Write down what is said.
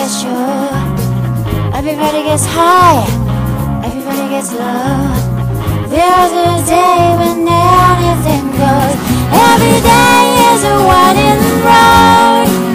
gets sure. Everybody gets high, everybody gets low. There's a day when anything goes. Every day is a winding road.